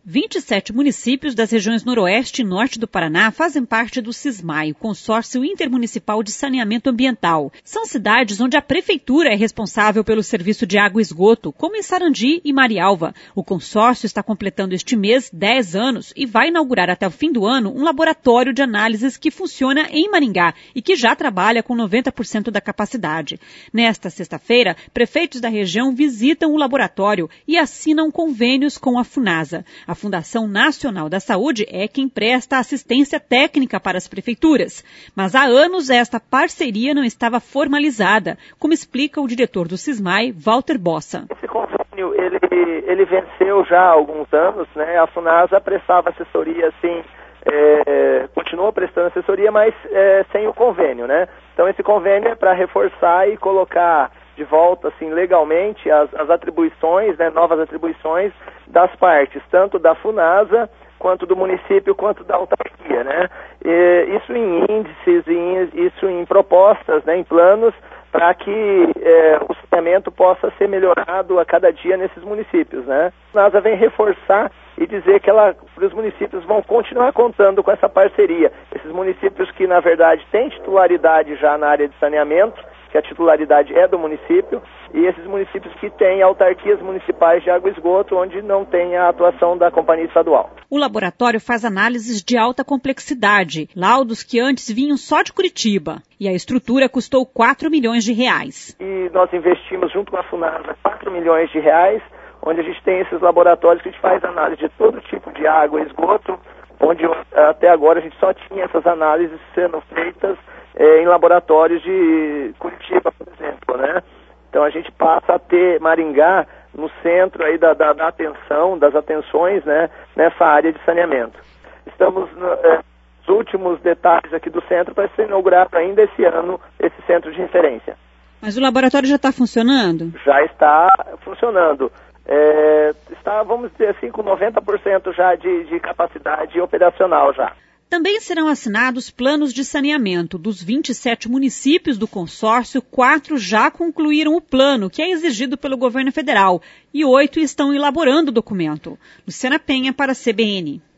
27 municípios das regiões Noroeste e Norte do Paraná fazem parte do SISMAI, o Consórcio Intermunicipal de Saneamento Ambiental. São cidades onde a prefeitura é responsável pelo serviço de água e esgoto, como em Sarandi e Marialva. O consórcio está completando este mês 10 anos e vai inaugurar até o fim do ano um laboratório de análises que funciona em Maringá e que já trabalha com 90% da capacidade. Nesta sexta-feira, prefeitos da região visitam o laboratório e assinam convênios com a Funasa. A Fundação Nacional da Saúde é quem presta assistência técnica para as prefeituras. Mas há anos esta parceria não estava formalizada, como explica o diretor do SISMAI, Walter Bossa. Esse convênio, ele venceu já há alguns anos, né? A Funasa prestava assessoria, assim, continua prestando assessoria, mas sem o convênio, né? Então esse convênio é para reforçar e colocar de volta, assim, legalmente as atribuições, né, novas atribuições das partes, tanto da Funasa, quanto do município, quanto da autarquia, né? Isso em índices, isso em propostas, né, em planos, para que o saneamento possa ser melhorado a cada dia nesses municípios, né? A Funasa vem reforçar e dizer que os municípios vão continuar contando com essa parceria. Esses municípios que, na verdade, têm titularidade já na área de saneamento, que a titularidade é do município, e esses municípios que têm autarquias municipais de água e esgoto, onde não tem a atuação da companhia estadual. O laboratório faz análises de alta complexidade, laudos que antes vinham só de Curitiba, e a estrutura custou 4 milhões de reais. E nós investimos junto com a Funasa 4 milhões de reais, onde a gente tem esses laboratórios que a gente faz análise de todo tipo de água e esgoto, onde até agora a gente só tinha essas análises sendo feitas em laboratórios de Curitiba, por exemplo, né? Então a gente passa a ter Maringá no centro aí da atenção, das atenções, né, nessa área de saneamento. Estamos nos últimos detalhes aqui do centro para ser inaugurado ainda esse ano, esse centro de referência. Mas o laboratório já está funcionando? Já está funcionando. Está, vamos dizer assim, com 90% já de capacidade operacional já. Também serão assinados planos de saneamento. Dos 27 municípios do consórcio, 4 já concluíram o plano, que é exigido pelo governo federal, e 8 estão elaborando o documento. Luciana Penha para a CBN.